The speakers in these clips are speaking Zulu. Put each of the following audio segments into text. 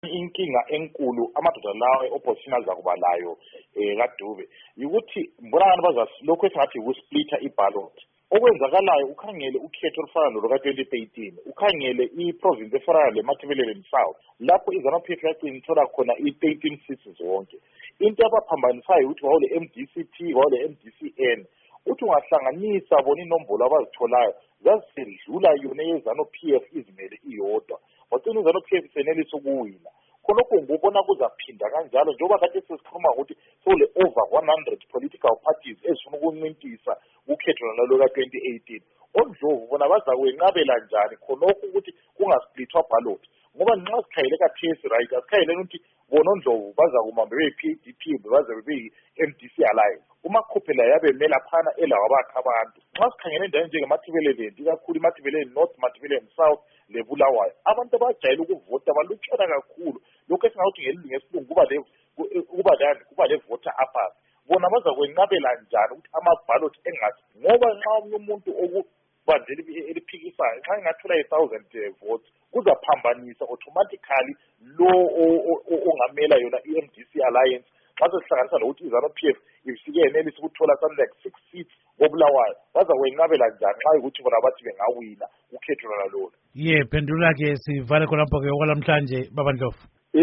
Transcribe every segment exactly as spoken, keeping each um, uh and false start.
inkinga enkulu amadoda lawo e-opposition azakuba layo eh kaDube ukuthi mbona abantu bazalokho esingathi ukusplitter iballot okwenzakalayo ukhangele ukhetho olufana noluka twenty eighteen ukhangele i-province efana leMatabeleland South lapho iZanu-P F yaqina ithola khona i-thirteen seats zonke into abaphambanisayo ukuthi wawule M D C T wawule M D C N uthi ungahlanganisa bona inombolo abazitholayo zasidlula yona yeZanu-P F izimele iyodwa wathi iZanu-P F senelisa ukuwina khonokho ngubona kuzaphinda kanjalo njengoba kade sesikhuluma ukuthi sole over one hundred political parties ezifuna ukuncintisa ukhetho nalo ka twenty eighteen ondlovu bona baza kwenqabela njani khonokho ukuthi kungasplitwa ballot ngoba nxa sikhayele ka P S right asikhayele ukuthi bona ondlovu baza kumambe be P D P baza be M D C alliance uma khophela yabe mela phana elawa bakhe abantu nxa sikhangele endaweni njenge Matabeleland ikakhulu iMatabeleland North Matabeleland South leBulawayo abantu abajayele ukuvota balutshona kakhulu lokho esingathi ngesilungu kuba le kuba lani kuba le voter apathy bona baza kwenqabela njani ukuthi ama ballot engathi ngoba nxa umunye umuntu okubandela eliphikisayo nxa engathola one thousand votes kuzaphambanisa automatically lo ongamela yona i-M D C alliance xa sesihlanganisa lokuthi iZanu-P F ifike yenelisa ukuthola something like six seats koBulawayo baza kwenqabela njani xa ukuthi bona bathi bengawina ukhetho lalo ye phendula ke sivale khonapho ke okwalamhlanje baba Ndlovu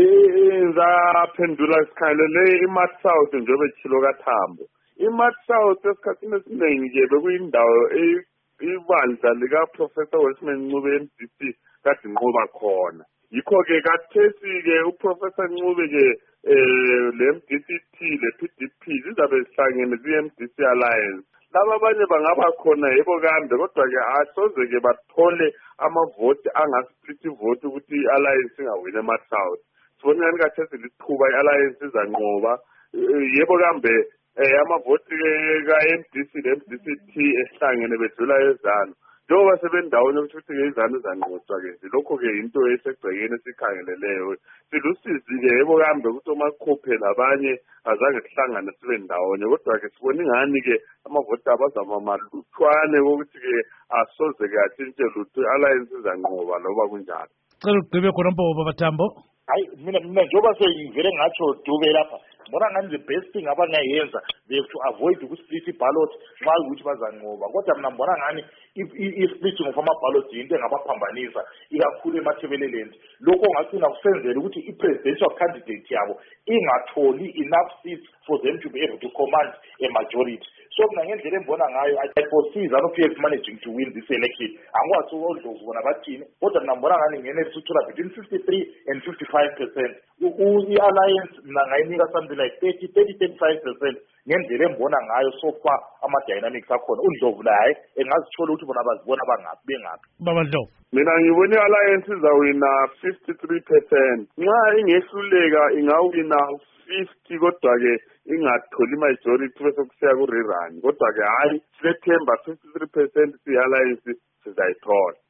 izaphendula sikhalele iMath South njengoba echilo kaThambo iMath South esikhathini esiningi nje bekuyindawo ibandla lika Professor Welshman Ncube M D C kade inqoba khona yikho ke kathesi ke uProfessor Ncube ke eh le M D C T le P D P zizabe zihlangene ze-M D C alliance laba abanye bangaba khona yebo kambe kodwa ke asoze ke bathole amavoti angasplit vote ukuthi i-alliance ingawina eMath South sibona ngani kathesi liqhuba i-alliance izanqoba yebo kambe eh amavoti ka-M D C le M D C T esihlangene bedlula eZanu njengoba sebendawonye ukuthi ngezanu izanqotshwa ke lokho ke into esegcekeni esikhangeleleyo silusizi ke yebo kambe ukuthi omakhophe labanye azange sihlangane sibe ndawonye kodwa ke sibona ingani ke amavoti abazama malutshwane ukuthi ke asoze ke athintshe lutho alliance izanqoba loba kunjalo cela ugqibe khona mpo baba Thambo hayi mina mina njengoba sengivele ngatsho Dube lapha mbona ngani the best thing abangayenza they have to avoid ukusplit iballot nxa ukuthi bazanqoba kodwa mina mbona ngani i-splitting of ama-ballot into engabaphambanisa ikakhulu eMatabeleland lokho ongagcina kusenzela ukuthi i-presidential candidate yabo ingatholi enough seats for them to be able to command a majority so mina ngendlela embona ngayo I foresee iZanu-P F managing to win this election angikwazi oNdlovu bona bathini kodwa mina mbona ngani ngenelisa ukuthola between fifty-three and fifty-five percent i-alliance mina ngayinika something like thirty, thirty, thirty-five percent ngendlela embona ngayo so far ama-dynamics akhona uNdlovu laye engazithola ukuthi bona bazibona bangaphi bengaphi baba Ndlovu mina ngibona i-alliance izawina fifty-three percent nxa ingehluleka ingawina fifty kodwa ke ingatholi majority bese kusiya ku-rerun kodwa ke hayi silethemba fifty-three percent si-alliance sizayithola